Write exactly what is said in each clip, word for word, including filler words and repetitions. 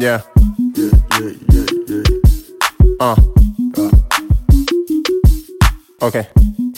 Yeah. Yeah, yeah, yeah, yeah. Uh. Uh, Okay.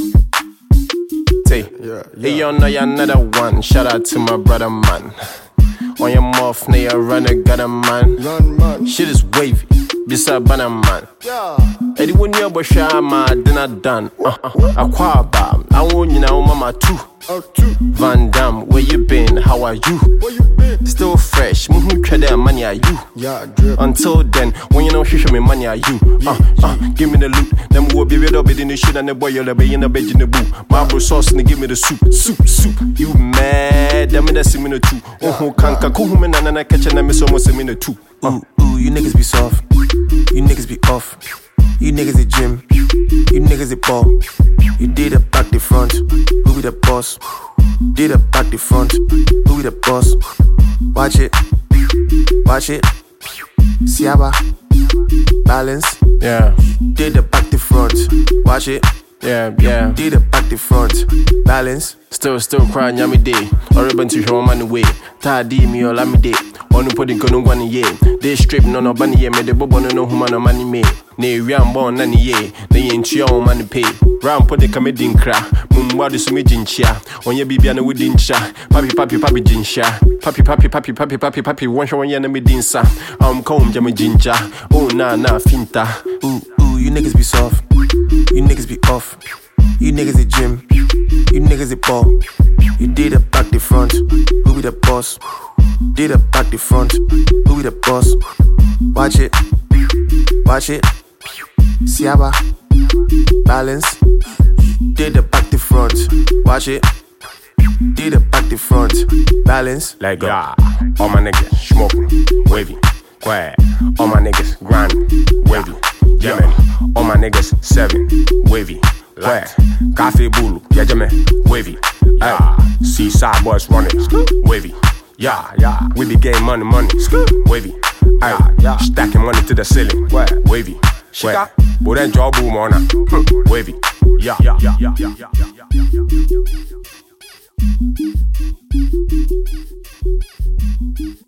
T. yeah, Hey, yeah. you know you another one. Shout out to my brother, man. On your mouth, now you run a gutter, man. Run, man. Shit is wavy. Beside banner, man. Yeah. Eddie, when you're Bashar, man, then I done. Uh uh. Aquaba. I want you now, mama, too. Out two. Van Damme, where you been? How are you? Where you been? Still fresh. Muhu tread money are you? Yeah, drip. Until then, when you know she show me money are you? Uh, uh, give me the loot. Them will be rid of it in the shit and the boy you'll be in the bed in the boo. Marble sauce and give me the soup, soup, soup. You mad? Them in the similar too. Oh, who can't cool man and I catch and I miss almost a minute too. Ooh, ooh, you niggas be soft. You niggas be off. You niggas at gym. You niggas at ball. You did it back the front. Who be the boss? Did it back the front. Who be the boss? Watch it. Watch it. Siaba. Balance. Yeah, Did it back the front. Watch it. yeah, yeah. Did it back the front. Balance. Still, still crying, yummy day. Or ribbon to show man away. Tidy me all me day. On pudding go no one ye. They strip no no bunny ye. Me the bobo no no human no money me. Ne riam born nani ye. Ne ain't your money pay. Round put the comedy cra. Mumwa the sumi jincha. On your baby and within cha. Papi papi papi jinsha. Papi papi papi papi papi papi. One show one yana me dinsa. I'm comb jammy jinja. Oh na na finta. Ooh, ooh, you niggas be soft. You niggas be off. You niggas at gym. You niggas at ball. You did it back the front. Who be the boss? Did it back the front. Who be the boss? Watch it. Watch it. Siaba. Balance. Did it back the front. Watch it. Did it back the front. Balance. Like yeah, all my niggas smoking, wavy, quiet. All my niggas grind, wavy, Yemen. All my niggas seven, wavy, quiet. Coffee bulu, yeah, Yemen, wavy. Yeah, seaside boys running, wavy. Yeah, yeah, we be getting money, money, wavy. Yeah, yeah, stacking money to the ceiling, wavy. Where? But then job boom on wavy. Yeah, yeah, yeah, yeah, yeah, yeah, yeah, yeah.